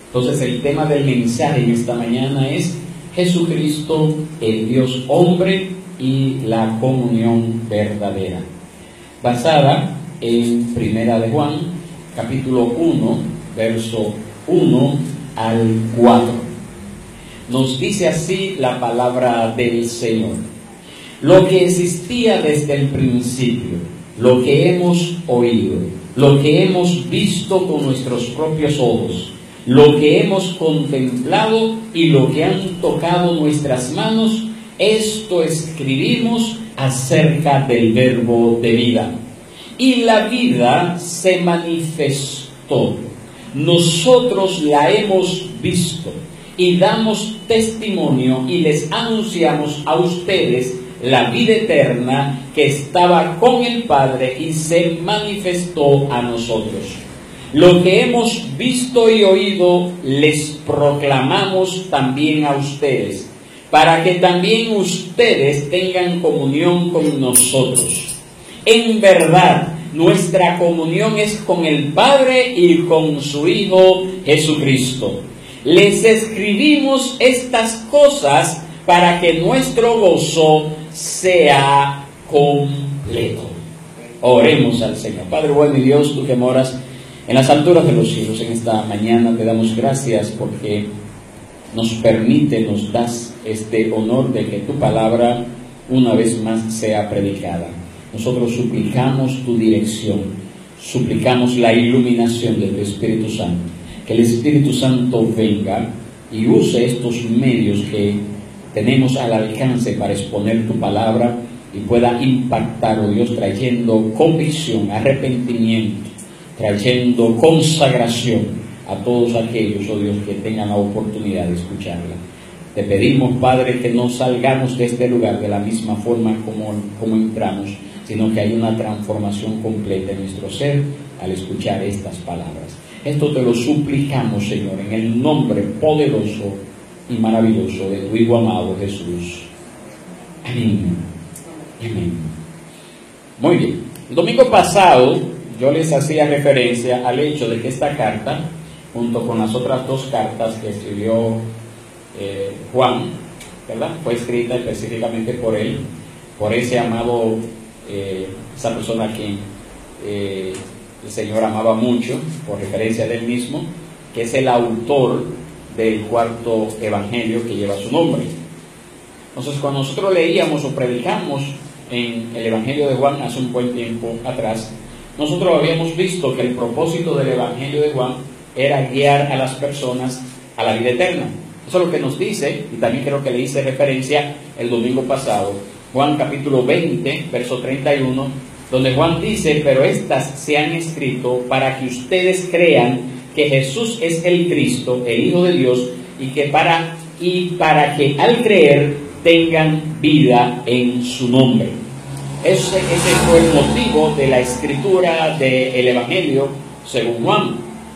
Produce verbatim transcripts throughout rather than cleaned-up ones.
Entonces el tema del mensaje en esta mañana es Jesucristo, el Dios hombre y la comunión verdadera, basada en Primera de Juan, capítulo uno, verso uno al cuatro. Nos dice así la palabra del Señor: lo que existía desde el principio, lo que hemos oído, lo que hemos visto con nuestros propios ojos, lo que hemos contemplado y lo que han tocado nuestras manos, esto escribimos acerca del Verbo de vida. Y la vida se manifestó. Nosotros la hemos visto y damos testimonio y les anunciamos a ustedes la vida eterna que estaba con el Padre y se manifestó a nosotros. Lo que hemos visto y oído les proclamamos también a ustedes, para que también ustedes tengan comunión con nosotros. En verdad, nuestra comunión es con el Padre y con su Hijo Jesucristo. Les escribimos estas cosas para que nuestro gozo sea completo. Oremos al Señor. Padre bueno y Dios, tú que moras en las alturas de los cielos, en esta mañana te damos gracias porque nos permite, nos das este honor de que tu palabra una vez más sea predicada. Nosotros suplicamos tu dirección, suplicamos la iluminación de tu Espíritu Santo, que el Espíritu Santo venga y use estos medios que tenemos al alcance para exponer tu palabra y pueda impactar, oh Dios, trayendo convicción, arrepentimiento, trayendo consagración a todos aquellos, oh Dios, que tengan la oportunidad de escucharla. Te pedimos, Padre, que no salgamos de este lugar de la misma forma como, como entramos, sino que hay una transformación completa en nuestro ser al escuchar estas palabras. Esto te lo suplicamos, Señor, en el nombre poderoso y maravilloso de tu Hijo amado Jesús. Amén. Amén. Muy bien. El domingo pasado yo les hacía referencia al hecho de que esta carta, junto con las otras dos cartas que escribió eh, Juan, ¿verdad?, fue escrita específicamente por él, por ese amado, eh, esa persona que eh, el Señor amaba mucho, por referencia de él mismo, que es el autor del cuarto evangelio que lleva su nombre. Entonces, cuando nosotros leíamos o predicamos en el evangelio de Juan hace un buen tiempo atrás, nosotros habíamos visto que el propósito del evangelio de Juan era guiar a las personas a la vida eterna. Eso es lo que nos dice, y también creo que le hice referencia el domingo pasado, Juan capítulo veinte, verso treinta y uno, donde Juan dice: pero estas se han escrito para que ustedes crean que Jesús es el Cristo, el Hijo de Dios, y que para, y para que al creer tengan vida en su nombre. Ese, ese fue el motivo de la escritura del Evangelio según Juan.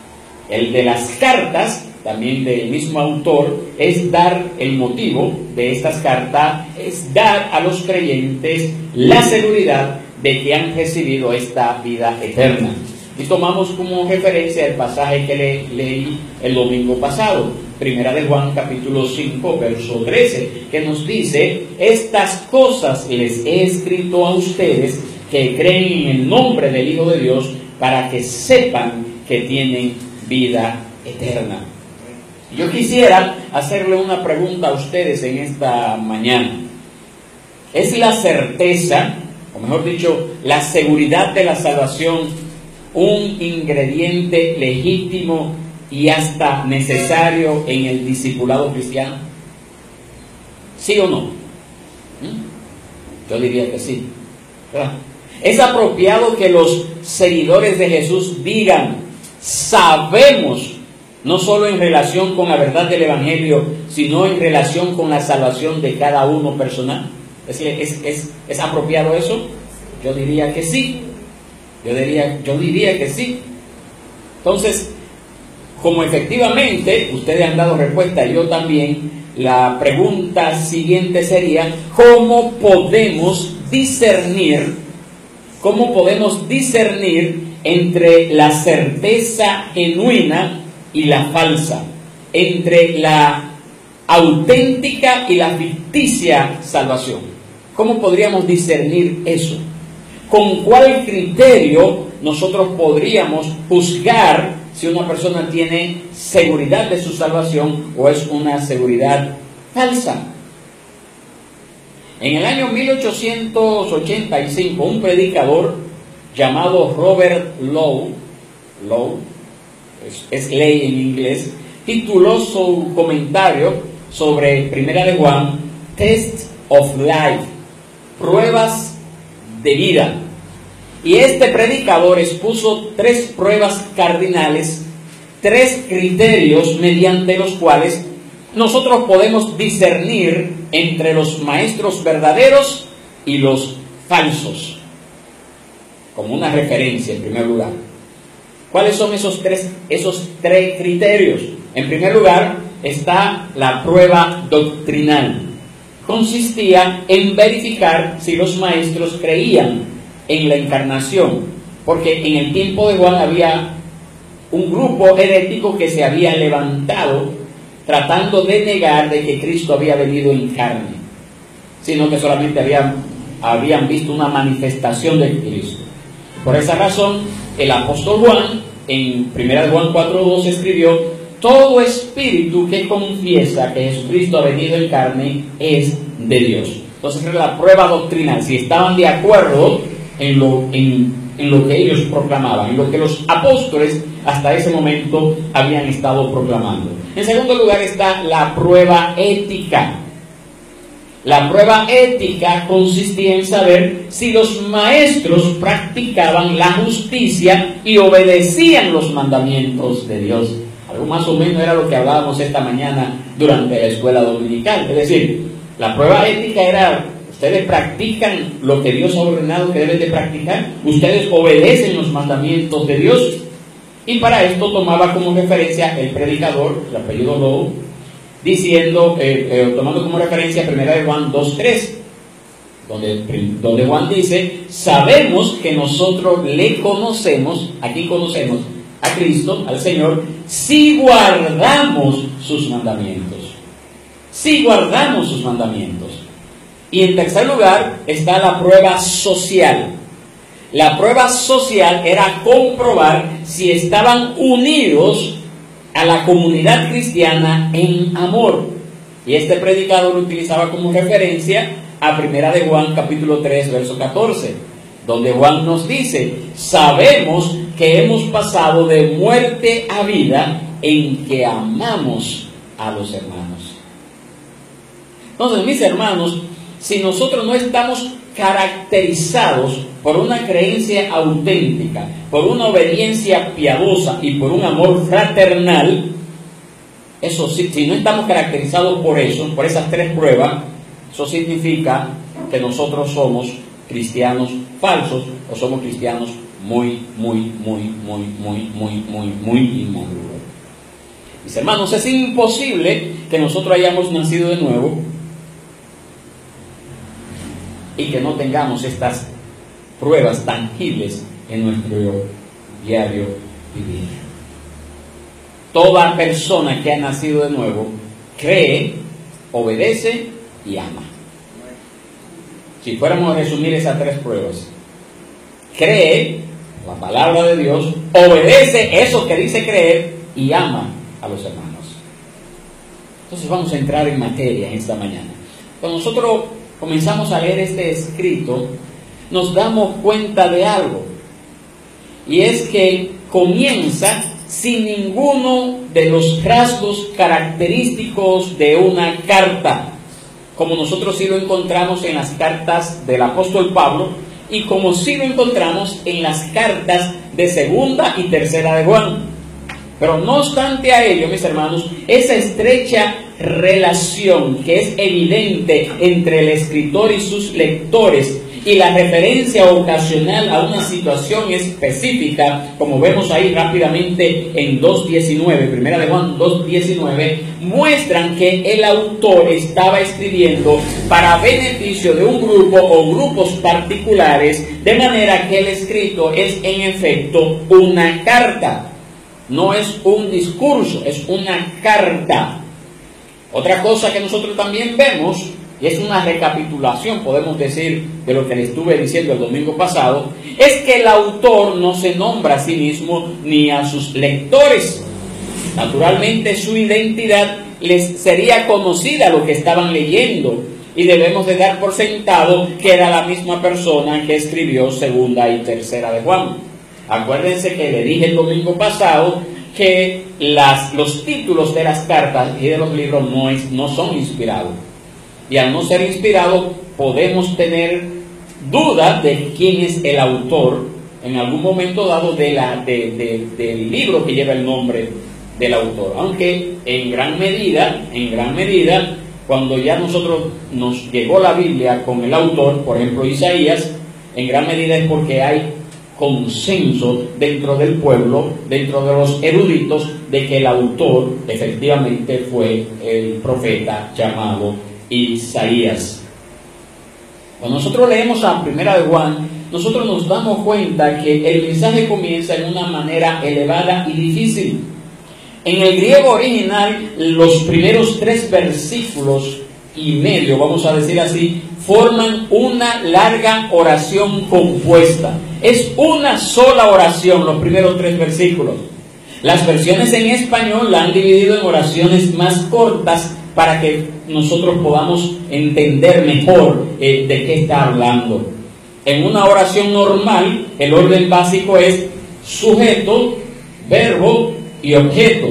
El de las cartas, también del mismo autor, es dar el motivo de estas cartas, es dar a los creyentes la seguridad de que han recibido esta vida eterna. Y tomamos como referencia el pasaje que le, leí el domingo pasado, Primera de Juan capítulo cinco, verso trece, que nos dice: estas cosas les he escrito a ustedes que creen en el nombre del Hijo de Dios, para que sepan que tienen vida eterna. Yo quisiera hacerle una pregunta a ustedes en esta mañana. ¿Es la certeza, o mejor dicho, la seguridad de la salvación, un ingrediente legítimo y hasta necesario en el discipulado cristiano? ¿Sí o no? ¿Mm? Yo diría que sí, ¿verdad? Es apropiado que los seguidores de Jesús digan: sabemos, no solo en relación con la verdad del Evangelio, sino en relación con la salvación de cada uno personal. ¿Es, es, es, ¿es apropiado eso? Yo diría que sí. Yo diría, yo diría que sí. Entonces, como efectivamente ustedes han dado respuesta, yo también, la pregunta siguiente sería: ¿cómo podemos discernir, cómo podemos discernir entre la certeza genuina y la falsa? entre la auténtica y la ficticia salvación. ¿Cómo podríamos discernir eso? ¿Con cuál criterio nosotros podríamos juzgar si una persona tiene seguridad de su salvación o es una seguridad falsa? En el año mil ochocientos ochenta y cinco, un predicador llamado Robert Lowe, Lowe es, es ley en inglés, tituló su comentario sobre Primera de Juan, Test of Life, pruebas de vida. Y este predicador expuso tres pruebas cardinales, tres criterios mediante los cuales nosotros podemos discernir entre los maestros verdaderos y los falsos, como una referencia en primer lugar. ¿Cuáles son esos tres, esos tres criterios? En primer lugar está la prueba doctrinal. Consistía en verificar si los maestros creían en la encarnación, porque en el tiempo de Juan había un grupo herético que se había levantado tratando de negar de que Cristo había venido en carne, sino que solamente habían, habían visto una manifestación de Cristo. Por esa razón, el apóstol Juan, en Primera de Juan cuatro dos, escribió: todo espíritu que confiesa que Jesucristo ha venido en carne es de Dios. Entonces era la prueba doctrinal, si estaban de acuerdo en lo, en, en lo que ellos proclamaban, en lo que los apóstoles hasta ese momento habían estado proclamando. En segundo lugar está la prueba ética. La prueba ética consistía en saber si los maestros practicaban la justicia y obedecían los mandamientos de Dios. Algo más o menos era lo que hablábamos esta mañana durante la escuela dominical. Es decir, la prueba ética era: ustedes practican lo que Dios ha ordenado que deben de practicar, ustedes obedecen los mandamientos de Dios. Y para esto tomaba como referencia el predicador, el apellido Lowe, diciendo, eh, eh, tomando como referencia Primera de Juan dos tres, donde, donde Juan dice: sabemos que nosotros le conocemos, aquí conocemos a Cristo, al Señor, si guardamos sus mandamientos. Si guardamos sus mandamientos. Y en tercer lugar está la prueba social. La prueba social era comprobar si estaban unidos a la comunidad cristiana en amor. Y este predicador lo utilizaba como referencia a Primera de Juan capítulo tres, verso catorce, donde Juan nos dice: sabemos que hemos pasado de muerte a vida en que amamos a los hermanos. Entonces, mis hermanos, si nosotros no estamos caracterizados por una creencia auténtica, por una obediencia piadosa y por un amor fraternal, eso sí, si no estamos caracterizados por eso, por esas tres pruebas, eso significa que nosotros somos cristianos falsos o somos cristianos muy, muy, muy, muy, muy, muy, muy, muy inmaduros. Mis hermanos, es imposible que nosotros hayamos nacido de nuevo y que no tengamos estas pruebas tangibles en nuestro diario vivir. Toda persona que ha nacido de nuevo cree, obedece y ama. Si fuéramos a resumir esas tres pruebas: cree la palabra de Dios, obedece eso que dice creer y ama a los hermanos. Entonces vamos a entrar en materia en esta mañana. Cuando nosotros comenzamos a leer este escrito, nos damos cuenta de algo, y es que comienza sin ninguno de los rasgos característicos de una carta, como nosotros sí lo encontramos en las cartas del apóstol Pablo, y como sí lo encontramos en las cartas de segunda y tercera de Juan. Pero no obstante a ello, mis hermanos, esa estrecha relación que es evidente entre el escritor y sus lectores, y la referencia ocasional a una situación específica, como vemos ahí rápidamente en dos diecinueve, Primera de Juan dos diecinueve, muestran que el autor estaba escribiendo para beneficio de un grupo o grupos particulares, de manera que el escrito es en efecto una carta. no es un discurso, es una carta. Otra cosa que nosotros también vemos, y es una recapitulación, podemos decir, de lo que le estuve diciendo el domingo pasado, es que el autor no se nombra a sí mismo ni a sus lectores. Naturalmente su identidad les sería conocida a lo que estaban leyendo, y debemos de dar por sentado que era la misma persona que escribió segunda y tercera de Juan. Acuérdense que le dije el domingo pasado que las, los títulos de las cartas y de los libros no, es, no son inspirados. Y al no ser inspirados, podemos tener dudas de quién es el autor en algún momento dado de la, de, de, del libro que lleva el nombre del autor. Aunque en gran medida, en gran medida, cuando ya nosotros nos llegó la Biblia con el autor, por ejemplo Isaías, en gran medida es porque hay consenso dentro del pueblo, dentro de los eruditos, de que el autor efectivamente fue el profeta llamado Isaías. Cuando nosotros leemos a Primera de Juan, nosotros nos damos cuenta que el mensaje comienza en una manera elevada y difícil. En el griego original, los primeros tres versículos y medio, vamos a decir así, forman una larga oración compuesta. Es una sola oración, los primeros tres versículos. Las versiones en español la han dividido en oraciones más cortas para que nosotros podamos entender mejor eh, de qué está hablando. En una oración normal, el orden básico es sujeto, verbo y objeto.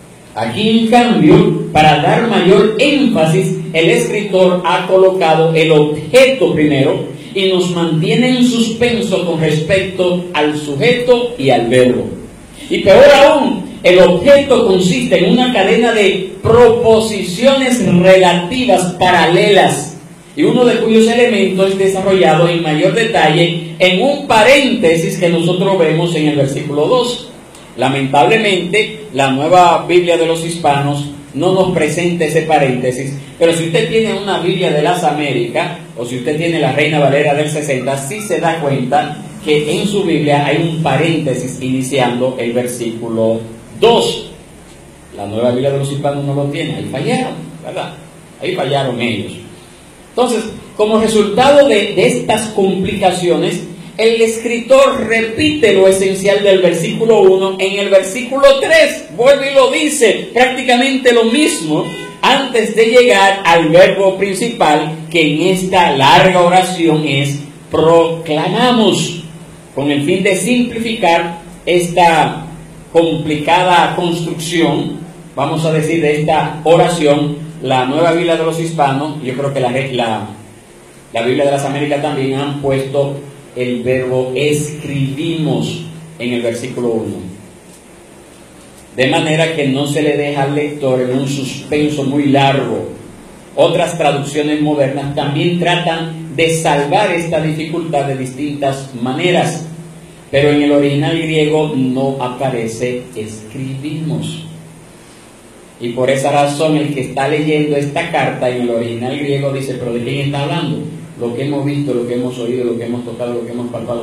Aquí, en cambio, para dar mayor énfasis, el escritor ha colocado el objeto primero y nos mantiene en suspenso con respecto al sujeto y al verbo. Y peor aún, el objeto consiste en una cadena de proposiciones relativas paralelas, y uno de cuyos elementos es desarrollado en mayor detalle en un paréntesis que nosotros vemos en el versículo dos. Lamentablemente, la Nueva Biblia de los Hispanos no nos presenta ese paréntesis, pero si usted tiene una Biblia de las Américas, o si usted tiene la Reina Valera del sesenta, sí se da cuenta que en su Biblia hay un paréntesis iniciando el versículo dos. La Nueva Biblia de los Hispanos no lo tiene, ahí fallaron, ¿verdad? Ahí fallaron ellos. Entonces, como resultado de, de estas complicaciones, el escritor repite lo esencial del versículo uno en el versículo tres, vuelve y lo dice, prácticamente lo mismo, antes de llegar al verbo principal, que en esta larga oración es proclamamos, con el fin de simplificar esta complicada construcción, vamos a decir, de esta oración. La Nueva Biblia de los Hispanos, yo creo que la, la, la Biblia de las Américas también han puesto el verbo escribimos en el versículo uno, de manera que no se le deja al lector en un suspenso muy largo. Otras traducciones modernas también tratan de salvar esta dificultad de distintas maneras, pero en el original griego no aparece escribimos. Y por esa razón el que está leyendo esta carta en el original griego dice, ¿pero de quién está hablando? Lo que hemos visto, lo que hemos oído, lo que hemos tocado, lo que hemos palpado.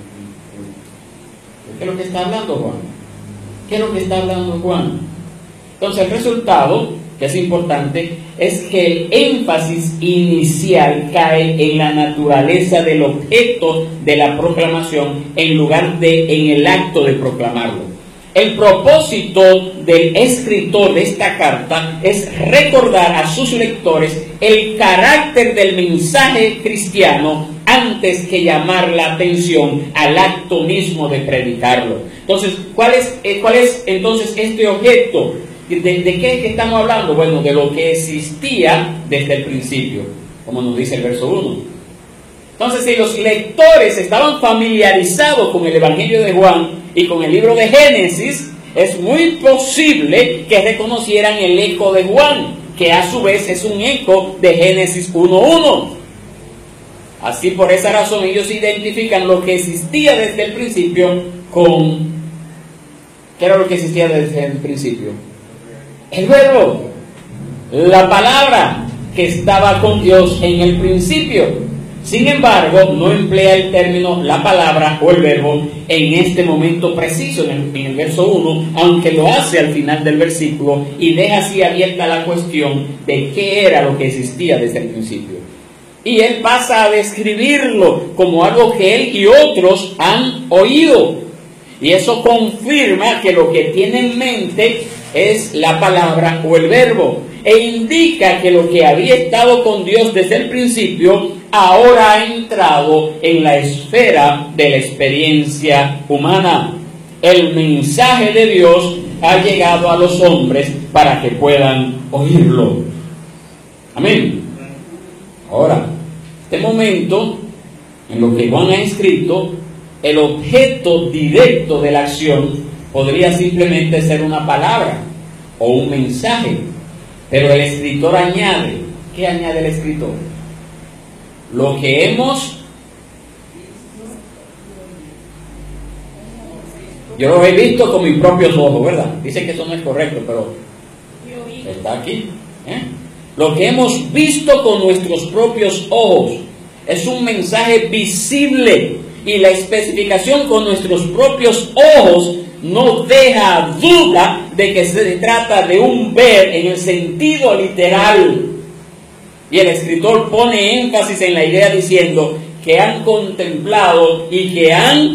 ¿Qué es lo que está hablando Juan? ¿Qué es lo que está hablando Juan? Entonces el resultado, que es importante, es que el énfasis inicial cae en la naturaleza del objeto de la proclamación en lugar de en el acto de proclamarlo. El propósito del escritor de esta carta es recordar a sus lectores el carácter del mensaje cristiano antes que llamar la atención al acto mismo de predicarlo. Entonces, ¿cuál es, eh, cuál es entonces este objeto? ¿De, de qué es que estamos hablando? Bueno, de lo que existía desde el principio, como nos dice el verso uno. Entonces, si los lectores estaban familiarizados con el Evangelio de Juan y con el libro de Génesis, es muy posible que reconocieran el eco de Juan, que a su vez es un eco de Génesis uno uno. Así, por esa razón, ellos identifican lo que existía desde el principio con... ¿Qué era lo que existía desde el principio? El verbo, la palabra que estaba con Dios en el principio. Sin embargo, no emplea el término, la palabra o el verbo en este momento preciso, en el, en el verso uno, aunque lo hace al final del versículo y deja así abierta la cuestión de qué era lo que existía desde el principio. Y él pasa a describirlo como algo que él y otros han oído. Y eso confirma que lo que tiene en mente es la palabra o el verbo. E indica que lo que había estado con Dios desde el principio ahora ha entrado en la esfera de la experiencia humana. El mensaje de Dios ha llegado a los hombres para que puedan oírlo. Amén. Ahora, este momento, en lo que Juan ha escrito, el objeto directo de la acción podría simplemente ser una palabra o un mensaje. Pero el escritor añade, ¿qué añade el escritor? Lo que hemos, yo lo he visto con mis propios ojos, ¿verdad? Dice que eso no es correcto, pero está aquí, ¿eh? Lo que hemos visto con nuestros propios ojos es un mensaje visible, y la especificación con nuestros propios ojos no deja duda de que se trata de un ver en el sentido literal. Y el escritor pone énfasis en la idea diciendo que han contemplado y que han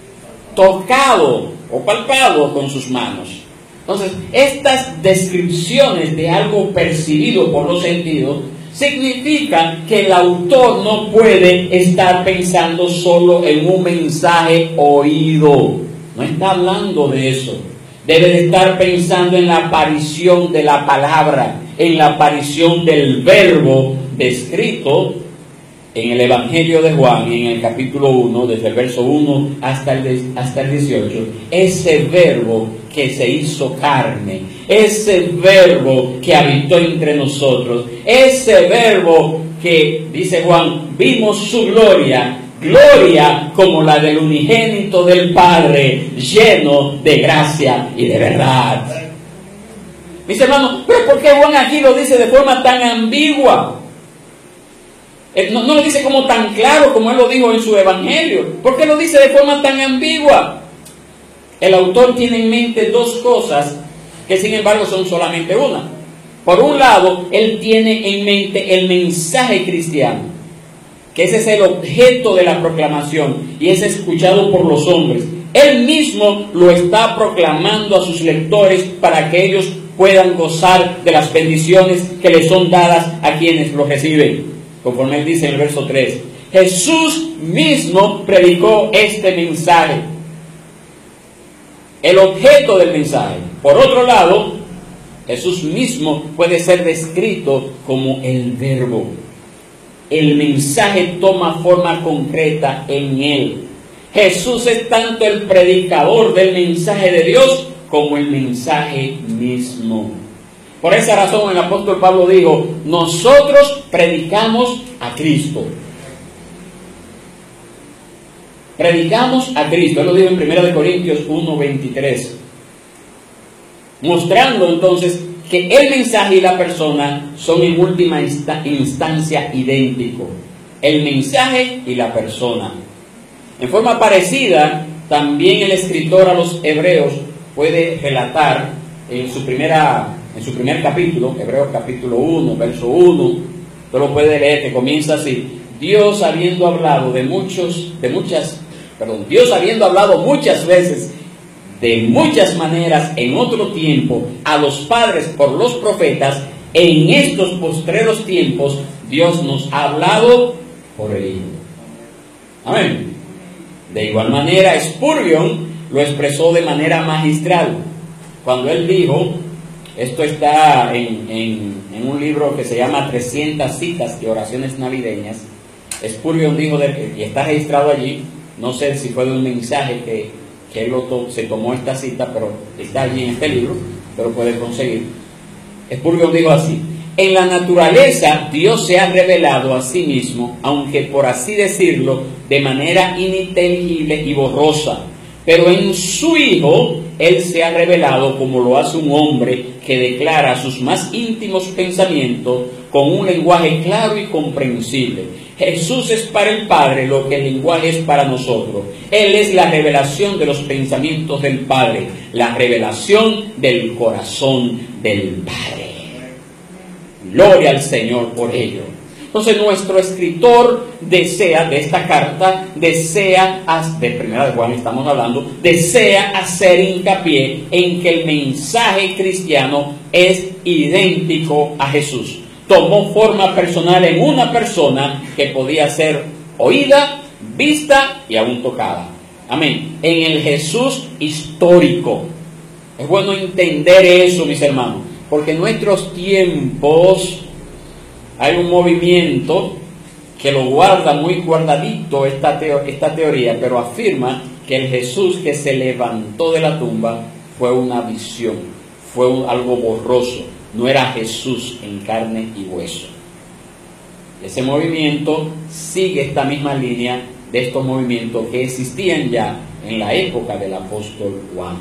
tocado o palpado con sus manos. Entonces, estas descripciones de algo percibido por los sentidos significan que el autor no puede estar pensando solo en un mensaje oído. No está hablando de eso. Debe de estar pensando en la aparición de la palabra, en la aparición del verbo descrito en el Evangelio de Juan, en el capítulo uno, desde el verso uno hasta el, hasta el dieciocho. Ese verbo que se hizo carne, ese verbo que habitó entre nosotros, ese verbo que, dice Juan, vimos su gloria, gloria como la del unigénito del Padre, lleno de gracia y de verdad. Mis hermanos, pero ¿por qué Juan aquí lo dice de forma tan ambigua? No, no lo dice como tan claro como él lo dijo en su evangelio. ¿Por qué lo dice de forma tan ambigua? El autor tiene en mente dos cosas que sin embargo son solamente una. Por un lado, él tiene en mente el mensaje cristiano, que ese es el objeto de la proclamación y es escuchado por los hombres. Él mismo lo está proclamando a sus lectores para que ellos puedan gozar de las bendiciones que les son dadas a quienes lo reciben. Conforme él dice en el verso tres, Jesús mismo predicó este mensaje, el objeto del mensaje. Por otro lado, Jesús mismo puede ser descrito como el verbo. El mensaje toma forma concreta en él. Jesús es tanto el predicador del mensaje de Dios como el mensaje mismo. Por esa razón el apóstol Pablo dijo, nosotros predicamos a Cristo. Predicamos a Cristo. Él lo dijo en primera de Corintios uno veintitrés. Mostrando entonces que el mensaje y la persona son en última instancia idénticos. El mensaje y la persona. En forma parecida, también el escritor a los hebreos puede relatar en su primera... En su primer capítulo, Hebreos capítulo uno, verso uno, usted lo puede leer, que comienza así: Dios habiendo hablado de muchos, de muchas, perdón, Dios habiendo hablado muchas veces, de muchas maneras, en otro tiempo, a los padres por los profetas, en estos postreros tiempos, Dios nos ha hablado por el Hijo. Amén. De igual manera, Spurgeon lo expresó de manera magistral, cuando él dijo, esto está en, en, en un libro que se llama trescientas citas de oraciones navideñas. Spurgeon dijo, de, y está registrado allí, no sé si fue de un mensaje que, que él lo to, se tomó esta cita, pero está allí en este libro, pero puede conseguir. Spurgeon dijo así: en la naturaleza Dios se ha revelado a sí mismo, aunque por así decirlo, de manera ininteligible y borrosa, pero en su Hijo Él se ha revelado como lo hace un hombre que declara sus más íntimos pensamientos con un lenguaje claro y comprensible. Jesús es para el Padre lo que el lenguaje es para nosotros. Él es la revelación de los pensamientos del Padre, la revelación del corazón del Padre. Gloria al Señor por ello. Entonces nuestro escritor desea, de esta carta, desea, de primera de Juan estamos hablando, desea hacer hincapié en que el mensaje cristiano es idéntico a Jesús. Tomó forma personal en una persona que podía ser oída, vista y aún tocada. Amén. En el Jesús histórico. Es bueno entender eso, mis hermanos, porque en nuestros tiempos hay un movimiento que lo guarda muy guardadito esta, teo, esta teoría, pero afirma que el Jesús que se levantó de la tumba fue una visión, fue un, algo borroso, no era Jesús en carne y hueso. Ese movimiento sigue esta misma línea de estos movimientos que existían ya en la época del apóstol Juan.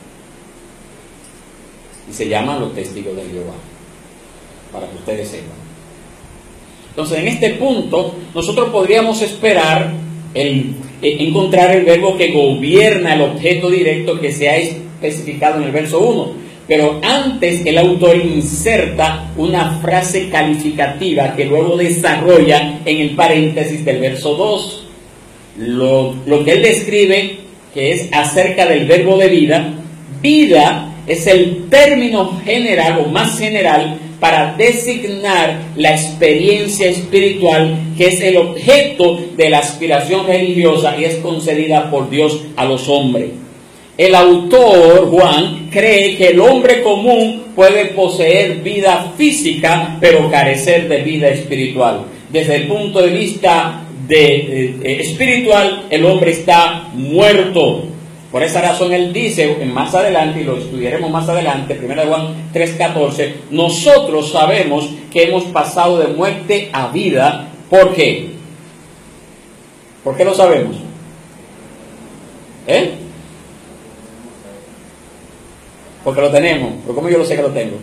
Y se llaman los testigos de Jehová, para que ustedes sepan. Entonces, en este punto, nosotros podríamos esperar el, encontrar el verbo que gobierna el objeto directo que se ha especificado en el verso uno. Pero antes el autor inserta una frase calificativa que luego desarrolla en el paréntesis del verso dos. Lo, lo que él describe, que es acerca del verbo de vida, vida es el término general o más general para designar la experiencia espiritual que es el objeto de la aspiración religiosa y es concedida por Dios a los hombres. El autor, Juan, cree que el hombre común puede poseer vida física, pero carecer de vida espiritual. Desde el punto de vista de, de, espiritual, el hombre está muerto. Por esa razón él dice, más adelante, y lo estudiaremos más adelante, primera de Juan tres catorce, nosotros sabemos que hemos pasado de muerte a vida. ¿Por qué? ¿Por qué lo sabemos? ¿Eh? Porque lo tenemos. ¿Pero cómo yo lo sé que lo tengo?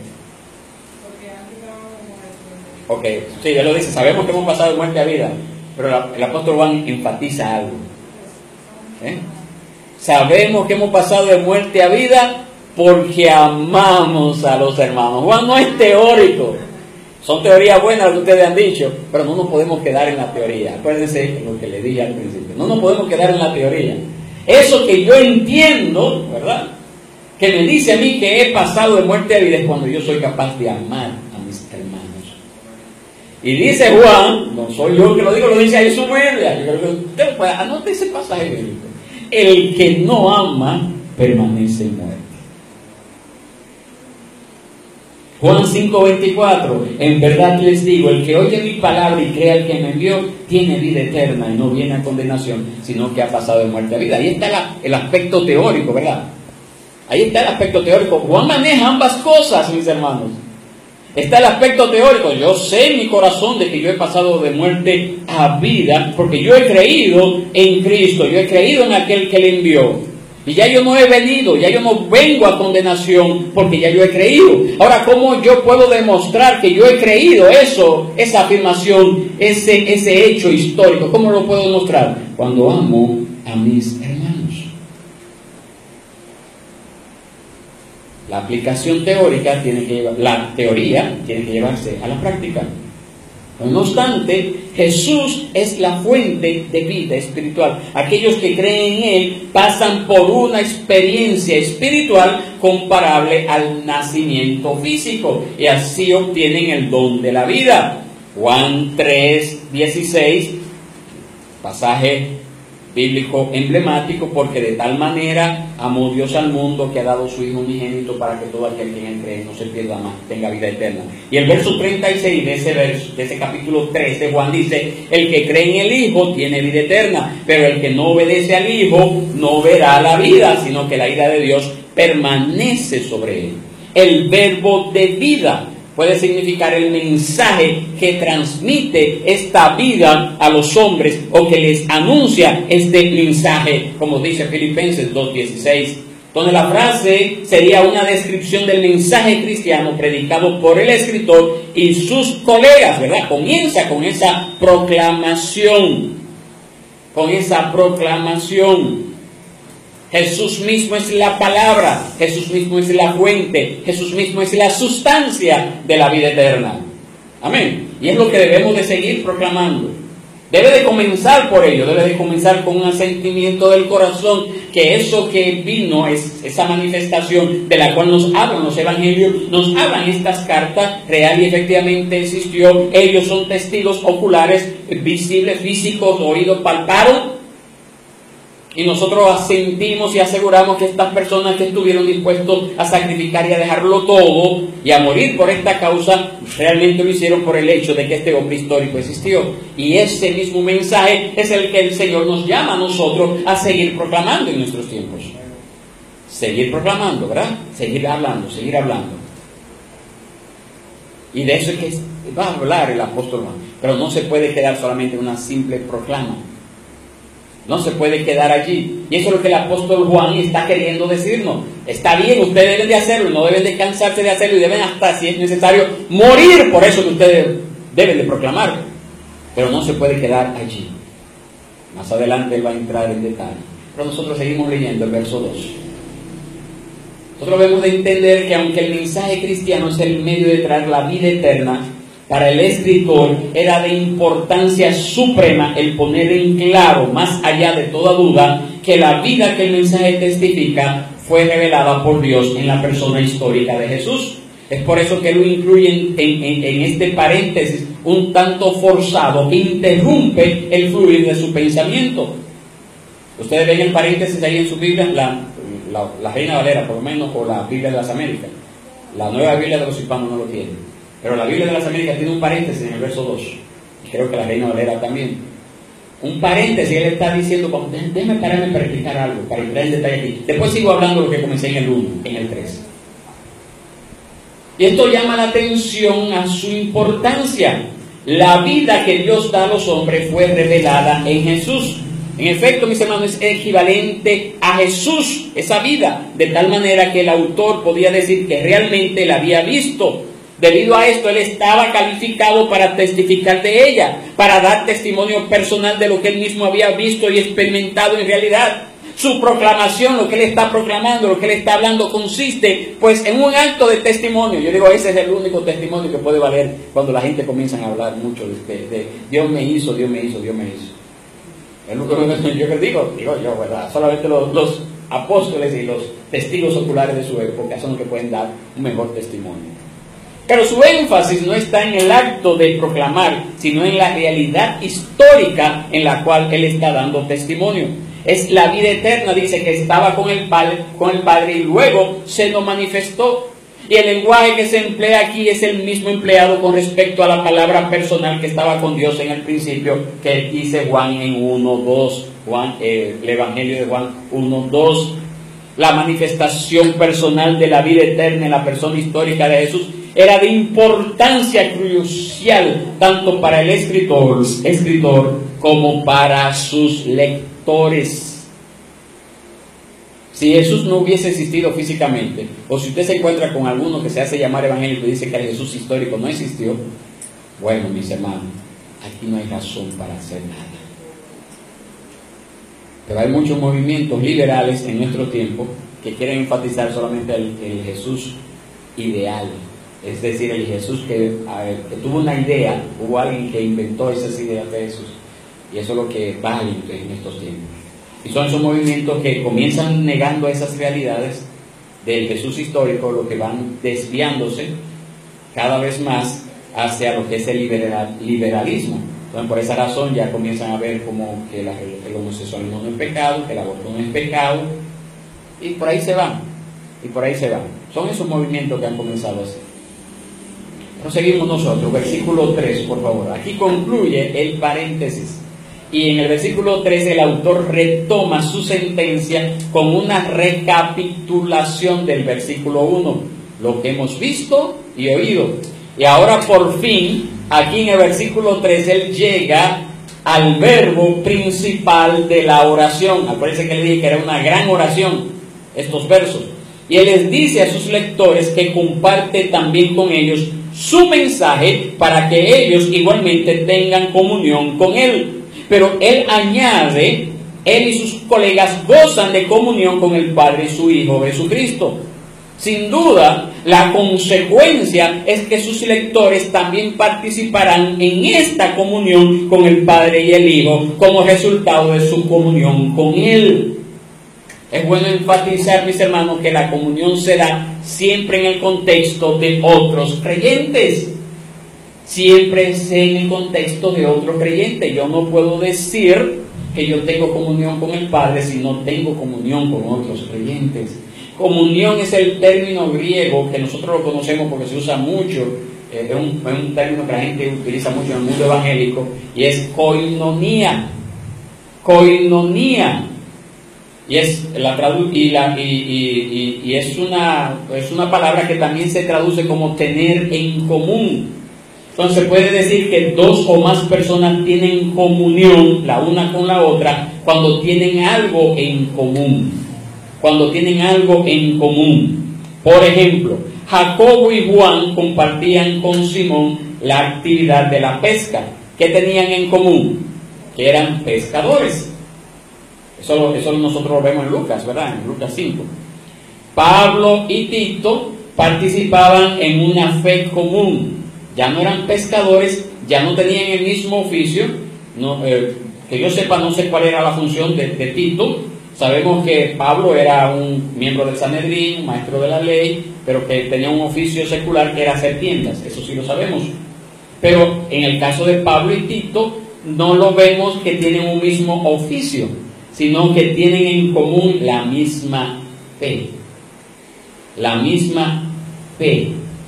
Ok, sí, él lo dice, sabemos que hemos pasado de muerte a vida, pero el apóstol Juan enfatiza algo. ¿Eh? Sabemos que hemos pasado de muerte a vida porque amamos a los hermanos. Juan no es teórico. Son teorías buenas lo que ustedes han dicho, pero no nos podemos quedar en la teoría. Acuérdense lo que le dije al principio. No nos podemos quedar en la teoría. Eso que yo entiendo, ¿verdad?, que me dice a mí que he pasado de muerte a vida es cuando yo soy capaz de amar a mis hermanos. Y dice Juan, no soy yo que lo digo, lo dice ahí en su Biblia. Yo creo que usted puede, anote ese pasaje bíblico. El que no ama permanece muerto. Juan cinco veinticuatro, en verdad les digo, el que oye mi palabra y crea al que me envió, tiene vida eterna y no viene a condenación, sino que ha pasado de muerte a vida. Ahí está la, el aspecto teórico, ¿verdad? Ahí está el aspecto teórico. Juan maneja ambas cosas, mis hermanos. Está el aspecto teórico. Yo sé en mi corazón de que yo he pasado de muerte a vida porque yo he creído en Cristo, yo he creído en aquel que le envió. Y ya yo no he venido, ya yo no vengo a condenación porque ya yo he creído. Ahora, ¿cómo yo puedo demostrar que yo he creído eso, esa afirmación, ese, ese hecho histórico? ¿Cómo lo puedo demostrar? Cuando amo a mis hermanos. La aplicación teórica tiene que llevar, la teoría tiene que llevarse a la práctica. No obstante, Jesús es la fuente de vida espiritual. Aquellos que creen en Él pasan por una experiencia espiritual comparable al nacimiento físico y así obtienen el don de la vida. Juan tres dieciséis, pasaje bíblico emblemático, porque de tal manera amó Dios al mundo que ha dado su Hijo unigénito para que todo aquel que en él cree no se pierda más, tenga vida eterna. Y el verso treinta y seis de ese verso, de ese capítulo tres de Juan dice, el que cree en el Hijo tiene vida eterna, pero el que no obedece al Hijo no verá la vida, sino que la ira de Dios permanece sobre él. El verbo de vida puede significar el mensaje que transmite esta vida a los hombres o que les anuncia este mensaje, como dice Filipenses dos dieciséis. donde la frase sería una descripción del mensaje cristiano predicado por el escritor y sus colegas, ¿verdad? Comienza con esa proclamación, con esa proclamación. Jesús mismo es la palabra, Jesús mismo es la fuente, Jesús mismo es la sustancia de la vida eterna. Amén. Y es lo que debemos de seguir proclamando. Debe de comenzar por ello, debe de comenzar con un asentimiento del corazón, que eso que vino, es esa manifestación de la cual nos hablan los evangelios, nos hablan estas cartas, real y efectivamente existió. Ellos son testigos oculares, visibles, físicos, oídos, palparon. Y nosotros asentimos y aseguramos que estas personas que estuvieron dispuestos a sacrificar y a dejarlo todo y a morir por esta causa, realmente lo hicieron por el hecho de que este hombre histórico existió. Y ese mismo mensaje es el que el Señor nos llama a nosotros a seguir proclamando en nuestros tiempos. Seguir proclamando, ¿verdad? Seguir hablando, seguir hablando. Y de eso es que va a hablar el apóstol Juan. Pero no se puede quedar solamente en una simple proclama. No se puede quedar allí. Y eso es lo que el apóstol Juan está queriendo decirnos. Está bien, ustedes deben de hacerlo, no deben de cansarse de hacerlo y deben hasta, si es necesario, morir por eso que ustedes deben de proclamar. Pero no se puede quedar allí. Más adelante él va a entrar en detalle. Pero nosotros seguimos leyendo el verso dos. Nosotros debemos de entender que aunque el mensaje cristiano es el medio de traer la vida eterna, para el escritor era de importancia suprema el poner en claro, más allá de toda duda, que la vida que el mensaje testifica fue revelada por Dios en la persona histórica de Jesús. Es por eso que lo incluye en, en, en este paréntesis un tanto forzado que interrumpe el fluir de su pensamiento. Ustedes ven el paréntesis ahí en su Biblia, la, la, la Reina Valera por lo menos, o la Biblia de las Américas. La Nueva Biblia de los Hispanos no lo tiene. Pero la Biblia de las Américas tiene un paréntesis en el verso dos. Y creo que la Reina Valera también. Un paréntesis, él está diciendo, déjeme pararme para explicar algo, para entrar en detalle aquí. Después sigo hablando de lo que comencé en el uno, en el tres. Y esto llama la atención a su importancia. La vida que Dios da a los hombres fue revelada en Jesús. En efecto, mis hermanos, es equivalente a Jesús, esa vida, de tal manera que el autor podía decir que realmente la había visto. Debido a esto, él estaba calificado para testificar de ella, para dar testimonio personal de lo que él mismo había visto y experimentado en realidad. Su proclamación, lo que él está proclamando, lo que él está hablando, consiste pues en un acto de testimonio. Yo digo, ese es el único testimonio que puede valer cuando la gente comienza a hablar mucho de, de Dios me hizo, Dios me hizo, Dios me hizo. Es lo que yo digo, digo yo, ¿verdad? Solamente los, los apóstoles y los testigos oculares de su época son los que pueden dar un mejor testimonio. Pero su énfasis no está en el acto de proclamar, sino en la realidad histórica en la cual él está dando testimonio. Es la vida eterna, dice que estaba con el Padre, con el Padre y luego se nos manifestó. Y el lenguaje que se emplea aquí es el mismo empleado con respecto a la palabra personal que estaba con Dios en el principio, que dice Juan en uno, dos, Juan, eh, el Evangelio de Juan uno, dos. La manifestación personal de la vida eterna en la persona histórica de Jesús era de importancia crucial tanto para el escritor, escritor como para sus lectores. Si Jesús no hubiese existido físicamente, o si usted se encuentra con alguno que se hace llamar evangélico y dice que el Jesús histórico no existió, bueno, mis hermanos, aquí no hay razón para hacer nada. Pero hay muchos movimientos liberales en nuestro tiempo que quieren enfatizar solamente el, el Jesús ideal. Es decir, el Jesús que, ver, que tuvo una idea, hubo alguien que inventó esas ideas de Jesús. Y eso es lo que vale en estos tiempos. Y son esos movimientos que comienzan negando esas realidades del Jesús histórico, lo que van desviándose cada vez más hacia lo que es el liberal, liberalismo. Entonces, por esa razón ya comienzan a ver como que la, el homosexualismo no es pecado, que el aborto no es pecado, y por ahí se van, y por ahí se van. Son esos movimientos que han comenzado a hacer. Proseguimos nosotros, versículo tres, por favor. Aquí concluye el paréntesis. Y en el versículo tres el autor retoma su sentencia con una recapitulación del versículo uno. Lo que hemos visto y oído. Y ahora por fin, aquí en el versículo tres, él llega al verbo principal de la oración. Acuérdense que le dije que era una gran oración. estos versos. Y él les dice a sus lectores que comparte también con ellos su mensaje para que ellos igualmente tengan comunión con él. Pero él añade, él y sus colegas gozan de comunión con el Padre y su Hijo Jesucristo. Sin duda, la consecuencia es que sus lectores también participarán en esta comunión con el Padre y el Hijo como resultado de su comunión con él. Es bueno enfatizar, mis hermanos, que la comunión se da siempre en el contexto de otros creyentes. Siempre es en el contexto de otro creyente. Yo no puedo decir que yo tengo comunión con el Padre si no tengo comunión con otros creyentes. Comunión es el término griego que nosotros lo conocemos porque se usa mucho, eh, es, un, es un término que la gente utiliza mucho en el mundo evangélico, y es koinonía. Koinonía. Y es, la tradu y, la, y, y, y, y es, una, es una palabra que también se traduce como tener en común. Entonces puede decir que dos o más personas tienen comunión la una con la otra cuando tienen algo en común. Cuando tienen algo en común. Por ejemplo, Jacobo y Juan compartían con Simón la actividad de la pesca. ¿Qué tenían en común? Que eran pescadores. Eso, eso nosotros lo vemos en Lucas, ¿verdad? En Lucas cinco. Pablo y Tito participaban en una fe común. Ya no eran pescadores, ya no tenían el mismo oficio. No, eh, que yo sepa, no sé cuál era la función de, de Tito. Sabemos que Pablo era un miembro del Sanedrín, maestro de la ley, pero que tenía un oficio secular que era hacer tiendas, eso sí lo sabemos. Pero en el caso de Pablo y Tito, no lo vemos que tienen un mismo oficio, sino que tienen en común la misma fe. La misma fe.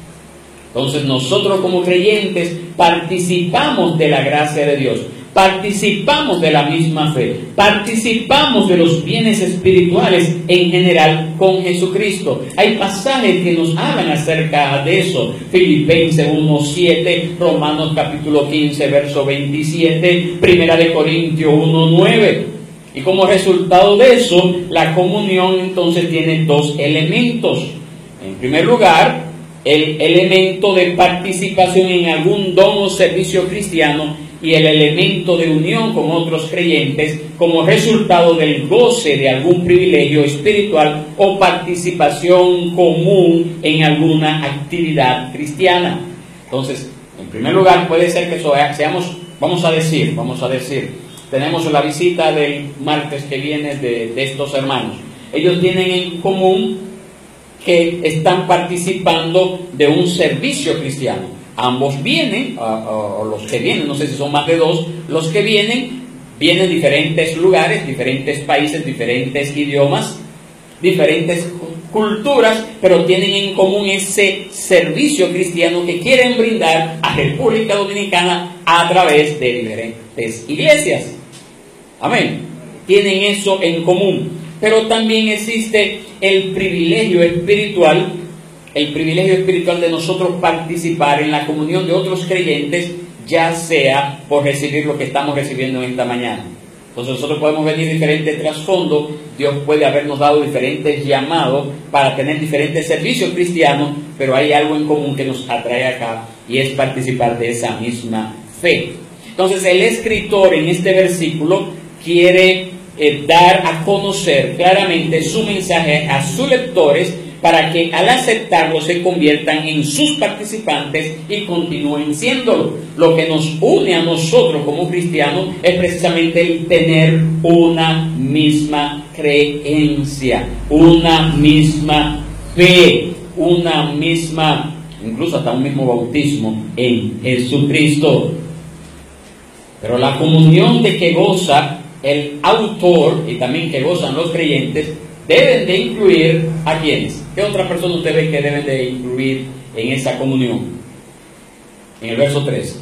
Entonces nosotros como creyentes participamos de la gracia de Dios. Participamos de la misma fe, participamos de los bienes espirituales en general con Jesucristo. Hay pasajes que nos hablan acerca de eso. Filipenses uno siete, Romanos capítulo quince, verso veintisiete, Primera de Corintios uno nueve. Y como resultado de eso, la comunión entonces tiene dos elementos. En primer lugar, el elemento de participación en algún don o servicio cristiano, y el elemento de unión con otros creyentes como resultado del goce de algún privilegio espiritual o participación común en alguna actividad cristiana. Entonces, en primer lugar, puede ser que seamos, vamos a decir, vamos a decir, tenemos la visita del martes que viene de, de estos hermanos. Ellos tienen en común que están participando de un servicio cristiano. Ambos vienen, o los que vienen, no sé si son más de dos, los que vienen, vienen de diferentes lugares, diferentes países, diferentes idiomas, diferentes culturas, pero tienen en común ese servicio cristiano que quieren brindar a República Dominicana a través de diferentes iglesias. Amén. Tienen eso en común. Pero también existe el privilegio espiritual el privilegio espiritual de nosotros participar en la comunión de otros creyentes, ya sea por recibir lo que estamos recibiendo en esta mañana. Entonces nosotros podemos venir diferentes trasfondos, Dios puede habernos dado diferentes llamados para tener diferentes servicios cristianos, pero hay algo en común que nos atrae acá, y es participar de esa misma fe. Entonces el escritor en este versículo quiere eh, dar a conocer claramente su mensaje a sus lectores, para que al aceptarlo se conviertan en sus participantes y continúen siéndolo. Lo que nos une a nosotros como cristianos es precisamente el tener una misma creencia, una misma fe, una misma, incluso hasta un mismo bautismo en Jesucristo. Pero la comunión de que goza el autor y también que gozan los creyentes deben de incluir a quienes. ¿Qué otra persona usted ve que deben de incluir en esa comunión? En el verso tres.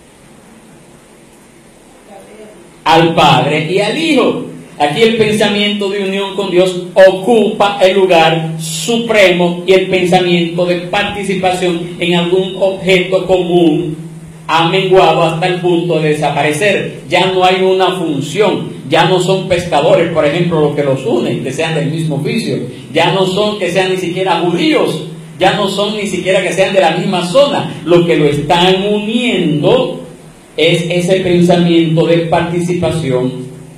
Al Padre y al Hijo. Aquí el pensamiento de unión con Dios ocupa el lugar supremo, y el pensamiento de participación en algún objeto común ha menguado hasta el punto de desaparecer. Ya no hay una función, ya no son pescadores, por ejemplo, los que los unen, que sean del mismo oficio, ya no son que sean ni siquiera judíos, ya no son ni siquiera que sean de la misma zona. Lo que lo están uniendo es ese pensamiento de participación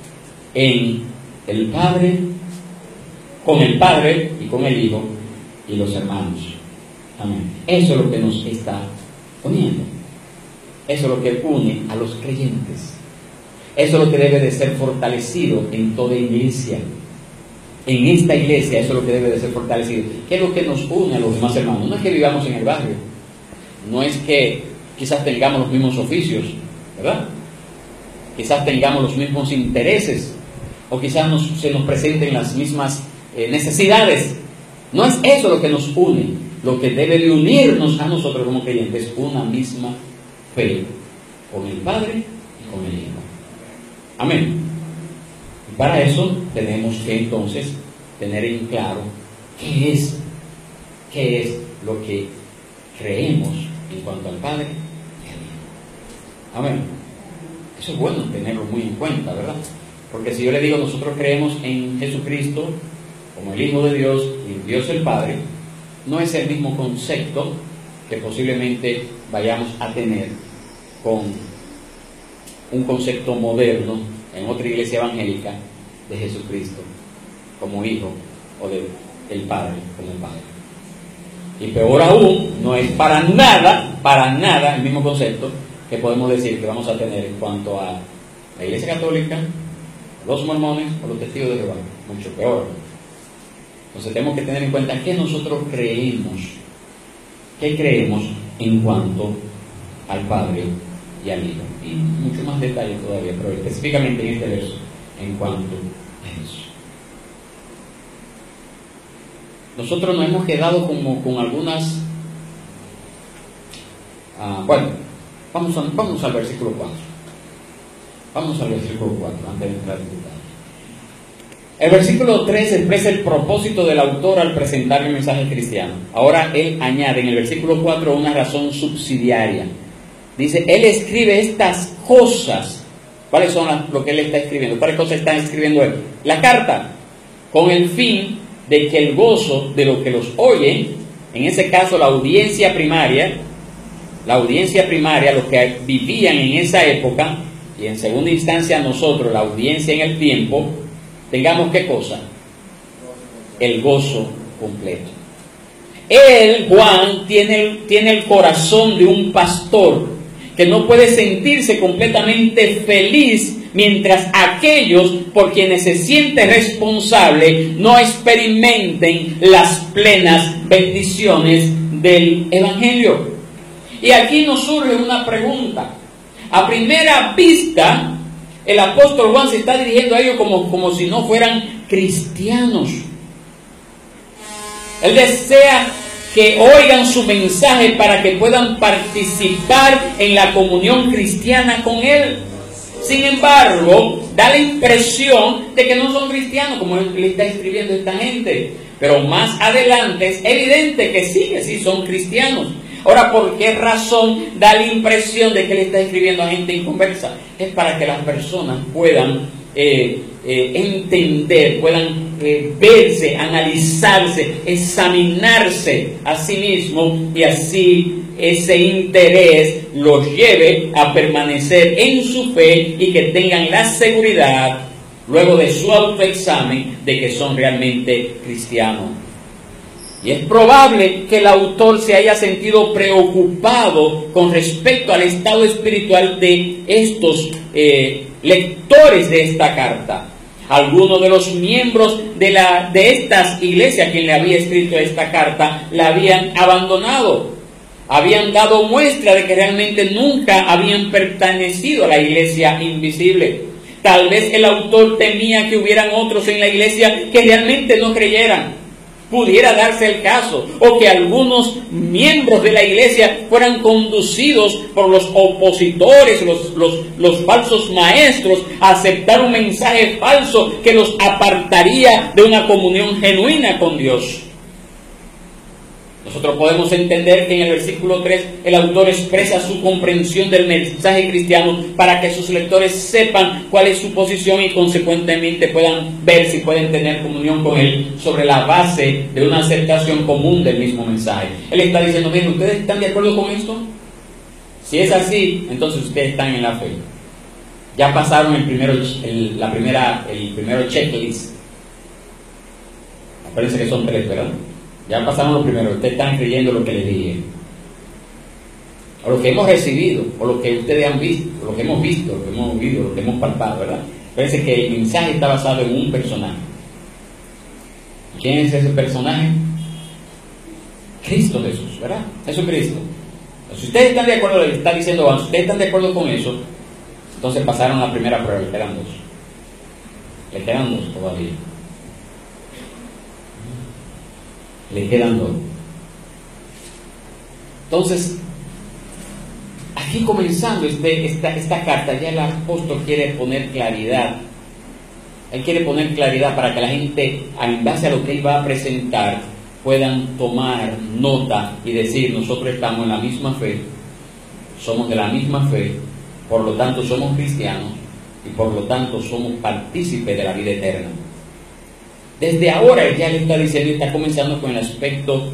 en el Padre, con el Padre y con el Hijo y los hermanos. Amén. Eso es lo que nos está uniendo. Eso es lo que une a los creyentes. Eso es lo que debe de ser fortalecido en toda iglesia. En esta iglesia eso es lo que debe de ser fortalecido. ¿Qué es lo que nos une a los demás hermanos? No es que vivamos en el barrio, no es que quizás tengamos los mismos oficios, ¿verdad? Quizás tengamos los mismos intereses, o quizás nos, se nos presenten las mismas eh, necesidades. No es eso lo que nos une. Lo que debe de unirnos a nosotros como creyentes es una misma fe con el Padre y con el Hijo. Amén. Y para eso tenemos que entonces tener en claro qué es, qué es lo que creemos en cuanto al Padre y al Hijo. Amén. Eso es bueno tenerlo muy en cuenta, ¿verdad? Porque si yo le digo, nosotros creemos en Jesucristo como el Hijo de Dios y Dios el Padre, no es el mismo concepto que posiblemente vayamos a tener con un concepto moderno en otra iglesia evangélica de Jesucristo como Hijo o de el Padre como Padre. Y peor aún, no es para nada, para nada el mismo concepto que podemos decir que vamos a tener en cuanto a la Iglesia Católica, los mormones o los testigos de Jehová. Mucho peor. Entonces tenemos que tener en cuenta qué nosotros creemos, qué creemos en cuanto al Padre y al Hijo. Y mucho más detalle todavía, pero específicamente en este verso, en cuanto a eso. Nosotros nos hemos quedado como con algunas... Ah, bueno, vamos, a, vamos al versículo cuatro. Vamos al versículo cuatro, antes de entrar en detalle. El versículo tres expresa el propósito del autor al presentar el mensaje cristiano. Ahora él añade en el versículo cuatro una razón subsidiaria. Dice, él escribe estas cosas. ¿Cuáles son las, lo que él está escribiendo? ¿Cuáles cosas está escribiendo él? La carta, con el fin de que el gozo de los que los oyen, en ese caso la audiencia primaria, la audiencia primaria, los que vivían en esa época, y en segunda instancia nosotros, la audiencia en el tiempo, tengamos ¿qué cosa? El gozo completo. Él, Juan, tiene, tiene el corazón de un pastor que no puede sentirse completamente feliz mientras aquellos por quienes se siente responsable no experimenten las plenas bendiciones del Evangelio. Y aquí nos surge una pregunta. A primera vista, el apóstol Juan se está dirigiendo a ellos como, como si no fueran cristianos. Él desea que oigan su mensaje para que puedan participar en la comunión cristiana con él. Sin embargo, da la impresión de que no son cristianos, como él le está escribiendo a esta gente. Pero más adelante es evidente que sí, que sí son cristianos. Ahora, ¿por qué razón da la impresión de que le está escribiendo a gente inconversa? Es para que las personas puedan eh, eh, entender, puedan eh, verse, analizarse, examinarse a sí mismos, y así ese interés los lleve a permanecer en su fe y que tengan la seguridad, luego de su autoexamen, de que son realmente cristianos. Y es probable que el autor se haya sentido preocupado con respecto al estado espiritual de estos eh, lectores de esta carta. Algunos de los miembros de, la, de estas iglesias, quien le había escrito esta carta, la habían abandonado. Habían dado muestra de que realmente nunca habían pertenecido a la iglesia invisible. Tal vez el autor temía que hubieran otros en la iglesia que realmente no creyeran. Pudiera darse el caso, o que algunos miembros de la iglesia fueran conducidos por los opositores, los, los, los falsos maestros, a aceptar un mensaje falso que los apartaría de una comunión genuina con Dios. Nosotros podemos entender que en el versículo tres el autor expresa su comprensión del mensaje cristiano para que sus lectores sepan cuál es su posición y consecuentemente puedan ver si pueden tener comunión con él sobre la base de una aceptación común del mismo mensaje. Él está diciendo, miren, ¿ustedes están de acuerdo con esto? Si es así, entonces ustedes están en la fe. Ya pasaron el primero, el, la primera, el primero checklist. Parece que son tres, ¿verdad? Ya pasaron lo primero. Ustedes están creyendo lo que les dije, o lo que hemos recibido, o lo que ustedes han visto, o lo que hemos visto, lo que hemos oído, lo que hemos palpado, ¿verdad? Parece que el mensaje está basado en un personaje. ¿Quién es ese personaje? Cristo Jesús, ¿verdad? Jesucristo. Si ustedes están de acuerdo, le está diciendo, si ustedes están de acuerdo con eso, entonces pasaron la primera prueba, le quedan dos. Le quedan dos todavía. Le quedan dos. Entonces, aquí comenzando este, esta, esta carta, ya el apóstol quiere poner claridad. Él quiere poner claridad para que la gente, en base a lo que él va a presentar, puedan tomar nota y decir, nosotros estamos en la misma fe, somos de la misma fe, por lo tanto somos cristianos y por lo tanto somos partícipes de la vida eterna. Desde ahora ya le está diciendo y está comenzando con el aspecto,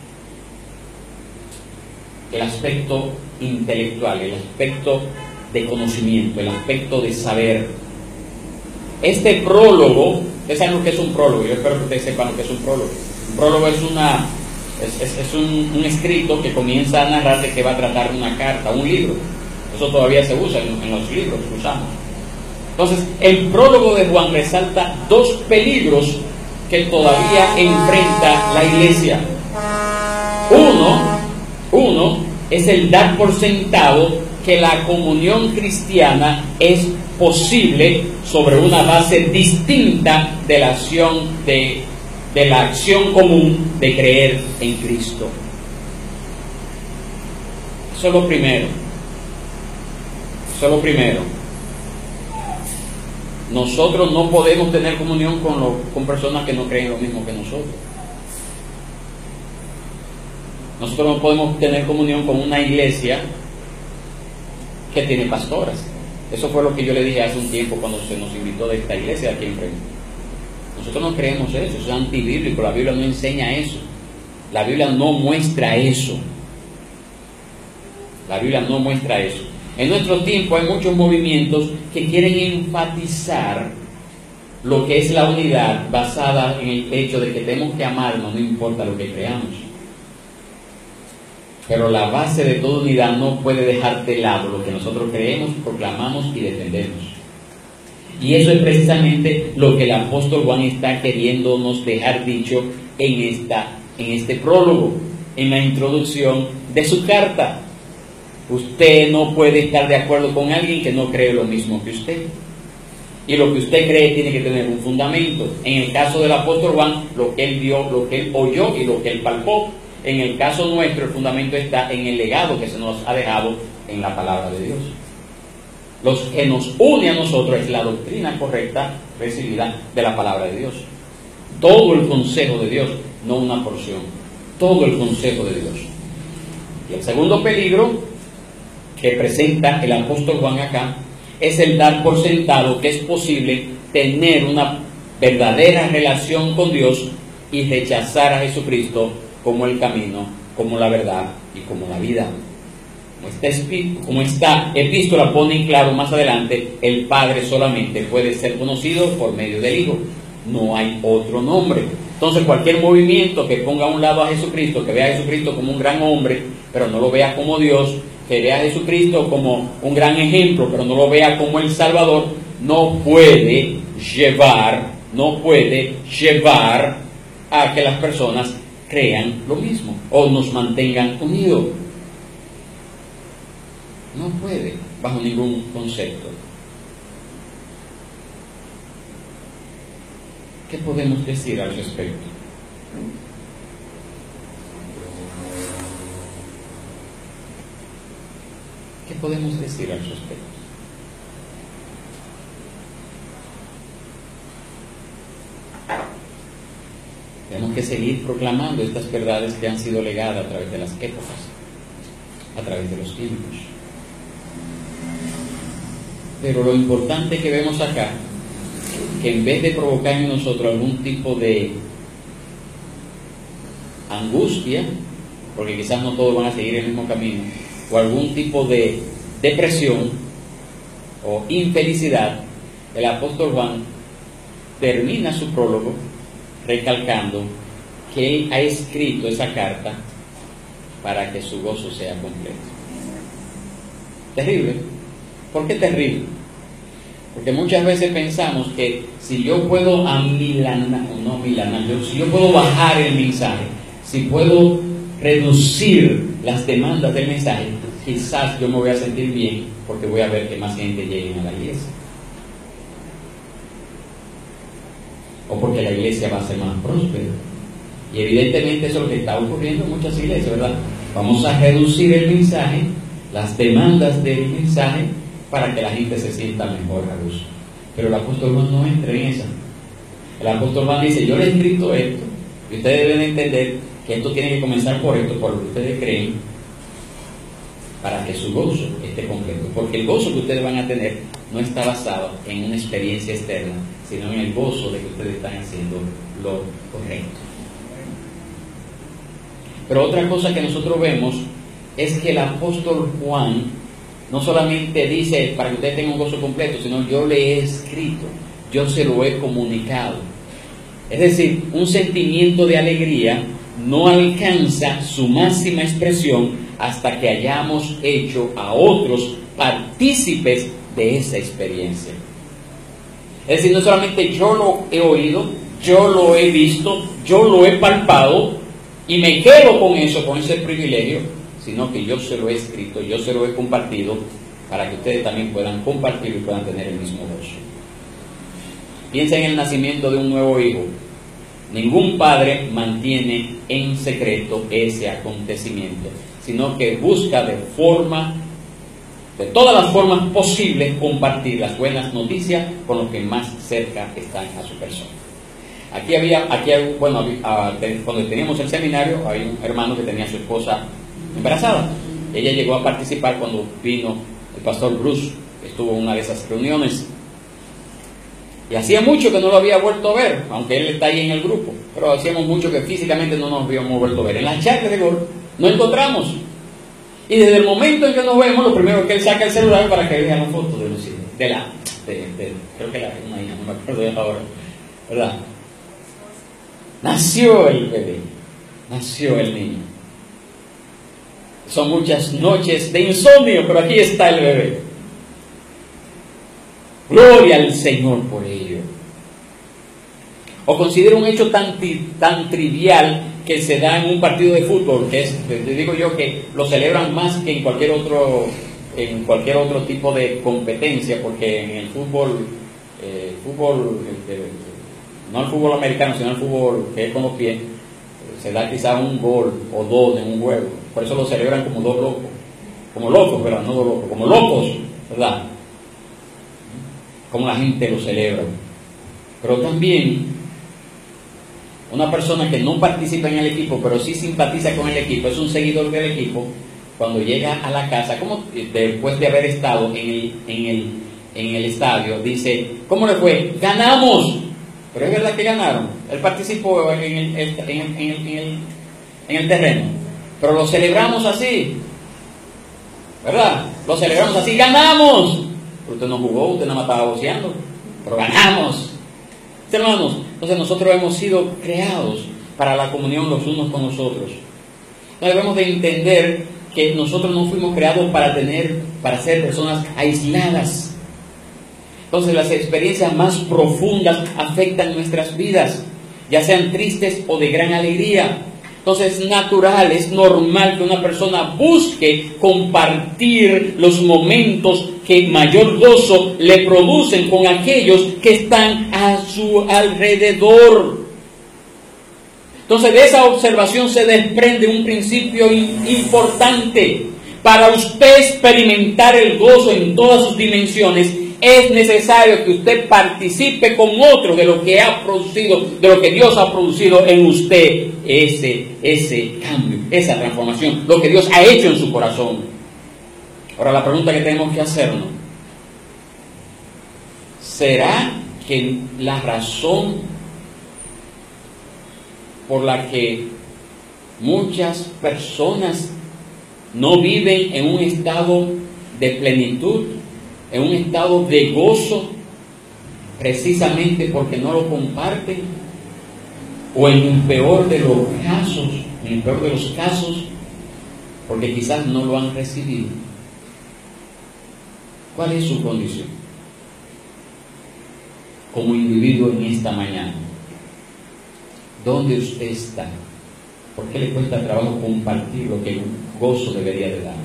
el aspecto intelectual, el aspecto de conocimiento, el aspecto de saber. Este prólogo, ustedes saben lo que es un prólogo, yo espero que ustedes sepan lo que es un prólogo. Un prólogo es, una, es, es, es un, un escrito que comienza a narrar de que va a tratar una carta, un libro. Eso todavía se usa en, en los libros que usamos. Entonces, el prólogo de Juan resalta dos peligros que todavía enfrenta la iglesia. Uno, uno es el dar por sentado que la comunión cristiana es posible sobre una base distinta de la acción de, de la acción común de creer en Cristo. Eso es lo primero. Eso es lo primero. Nosotros no podemos tener comunión con, lo, con personas que no creen lo mismo que nosotros. Nosotros no podemos tener comunión con una iglesia que tiene pastoras. Eso fue lo que yo le dije hace un tiempo cuando se nos invitó de esta iglesia aquí enfrente. Nosotros no creemos eso, eso es antibíblico, la Biblia no enseña eso. La Biblia no muestra eso. La Biblia no muestra eso. En nuestro tiempo hay muchos movimientos que quieren enfatizar lo que es la unidad basada en el hecho de que tenemos que amarnos, no importa lo que creamos. Pero la base de toda unidad no puede dejar de lado lo que nosotros creemos, proclamamos y defendemos. Y eso es precisamente lo que el apóstol Juan está queriéndonos dejar dicho en, esta, en este prólogo, en la introducción de su carta. Usted no puede estar de acuerdo con alguien que no cree lo mismo que usted. Y lo que usted cree tiene que tener un fundamento. En el caso del apóstol Juan, lo que él vio, lo que él oyó y lo que él palpó. En el caso nuestro, el fundamento está en el legado que se nos ha dejado en la palabra de Dios. Lo que nos une a nosotros es la doctrina correcta recibida de la palabra de Dios. Todo el consejo de Dios, no una porción. Todo el consejo de Dios. Y el segundo peligro que presenta el apóstol Juan acá es el dar por sentado que es posible tener una verdadera relación con Dios y rechazar a Jesucristo como el camino, como la verdad y como la vida. Como esta, como esta epístola pone en claro más adelante, el Padre solamente puede ser conocido por medio del Hijo. No hay otro nombre. Entonces cualquier movimiento que ponga a un lado a Jesucristo, que vea a Jesucristo como un gran hombre, pero no lo vea como Dios, que vea a Jesucristo como un gran ejemplo, pero no lo vea como el Salvador, no puede llevar, no puede llevar a que las personas crean lo mismo o nos mantengan unidos. No puede, bajo ningún concepto. ¿Qué podemos decir al respecto? ¿Qué podemos decir al respecto? Tenemos que seguir proclamando estas verdades que han sido legadas a través de las épocas, a través de los tiempos. Pero lo importante que vemos acá, que en vez de provocar en nosotros algún tipo de angustia, porque quizás no todos van a seguir el mismo camino, o algún tipo de depresión o infelicidad, el apóstol Juan termina su prólogo recalcando que él ha escrito esa carta para que su gozo sea completo. Terrible. ¿Por qué terrible? Porque muchas veces pensamos que si yo puedo amilanar, o no amilanar, yo, si yo puedo bajar el mensaje, si puedo reducir las demandas del mensaje, quizás yo me voy a sentir bien porque voy a ver que más gente llegue a la iglesia. O porque la iglesia va a ser más próspera. Y evidentemente eso es lo que está ocurriendo en muchas iglesias, ¿verdad? Vamos a reducir el mensaje, las demandas del mensaje, para que la gente se sienta mejor a gusto. Pero el apóstol Juan no entra en esa. El apóstol Juan dice, yo le he escrito esto, y ustedes deben entender que esto tiene que comenzar por esto, por lo que ustedes creen, para que su gozo esté completo. Porque el gozo que ustedes van a tener no está basado en una experiencia externa, sino en el gozo de que ustedes están haciendo lo correcto. Pero otra cosa que nosotros vemos es que el apóstol Juan no solamente dice para que ustedes tengan un gozo completo, sino yo le he escrito, yo se lo he comunicado. Es decir, un sentimiento de alegría no alcanza su máxima expresión hasta que hayamos hecho a otros partícipes de esa experiencia. Es decir, no solamente yo lo he oído, yo lo he visto, yo lo he palpado y me quedo con eso, con ese privilegio, sino que yo se lo he escrito, yo se lo he compartido para que ustedes también puedan compartir y puedan tener el mismo gozo. Piensa en el nacimiento de un nuevo hijo. Ningún padre mantiene en secreto ese acontecimiento, sino que busca de forma, de todas las formas posibles, compartir las buenas noticias con los que más cerca están a su persona. Aquí había, aquí hay, bueno, había, cuando teníamos el seminario, había un hermano que tenía a su esposa embarazada. Ella llegó a participar cuando vino el pastor Bruce, estuvo en una de esas reuniones. Y hacía mucho que no lo había vuelto a ver, aunque él está ahí en el grupo, pero hacíamos mucho que físicamente no nos habíamos vuelto a ver. En las charlas de gol nos encontramos. Y desde el momento en que nos vemos, lo primero que él saca el celular para que vea la foto de Lucía, de la, de, de, creo que la una hija, no me acuerdo de ahora, ¿verdad? Nació el bebé, nació el niño. Son muchas noches de insomnio, pero aquí está el bebé. Gloria al Señor por ello. O considero un hecho tan, tan trivial que se da en un partido de fútbol, que es, te digo yo que lo celebran más que en cualquier otro, en cualquier otro tipo de competencia, porque en el fútbol, eh, fútbol este, no el fútbol americano, sino el fútbol que es con los pies, se da quizá un gol o dos en un juego. Por eso lo celebran como dos locos, como locos, ¿verdad? No dos locos, como locos, ¿verdad? Como la gente lo celebra. Pero también una persona que no participa en el equipo, pero sí simpatiza con el equipo, es un seguidor del equipo, cuando llega a la casa, como después de haber estado en el, en el, en el estadio, dice, ¿cómo le fue? ¡Ganamos! Pero es verdad que ganaron. Él participó en el, en el, en el, en el, en el terreno, pero lo celebramos así, ¿verdad? Lo celebramos así, ¡ganamos! Pero usted no jugó, usted nada más estaba boceando, pero ganamos. Hermanos, entonces nosotros hemos sido creados para la comunión los unos con los otros. No debemos de entender que nosotros no fuimos creados para tener, para ser personas aisladas. Entonces las experiencias más profundas afectan nuestras vidas, ya sean tristes o de gran alegría. Entonces es natural, es normal que una persona busque compartir los momentos que mayor gozo le producen con aquellos que están a su alrededor. Entonces de esa observación se desprende un principio importante. Para usted experimentar el gozo en todas sus dimensiones, es necesario que usted participe con otro de lo que ha producido, de lo que Dios ha producido en usted, ese, ese cambio, esa transformación, lo que Dios ha hecho en su corazón. Ahora la pregunta que tenemos que hacernos: ¿será que la razón por la que muchas personas no viven en un estado de plenitud, en un estado de gozo, precisamente porque no lo comparten? O en el peor de los casos, en el peor de los casos, porque quizás no lo han recibido. ¿Cuál es su condición como individuo en esta mañana? ¿Dónde usted está? ¿Por qué le cuesta trabajo compartir lo que un gozo debería de dar?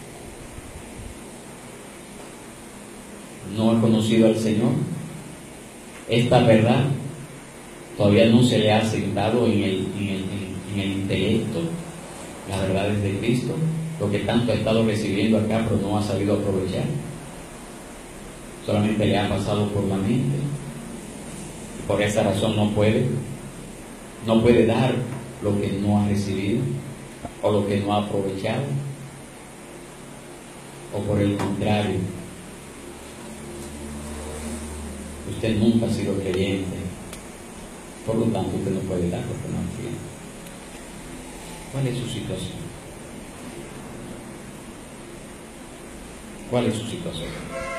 ¿No ha conocido al Señor? Esta verdad todavía no se le ha sentado en el, en el, en el intelecto, las verdades de Cristo, lo que tanto ha estado recibiendo acá pero no ha sabido aprovechar. Solamente le ha pasado por la mente. Por esa razón no puede, no puede dar lo que no ha recibido o lo que no ha aprovechado. O por el contrario, usted nunca ha sido creyente, por lo tanto usted no puede dar lo que no ha recibido. ¿Cuál es su situación? ¿Cuál es su situación?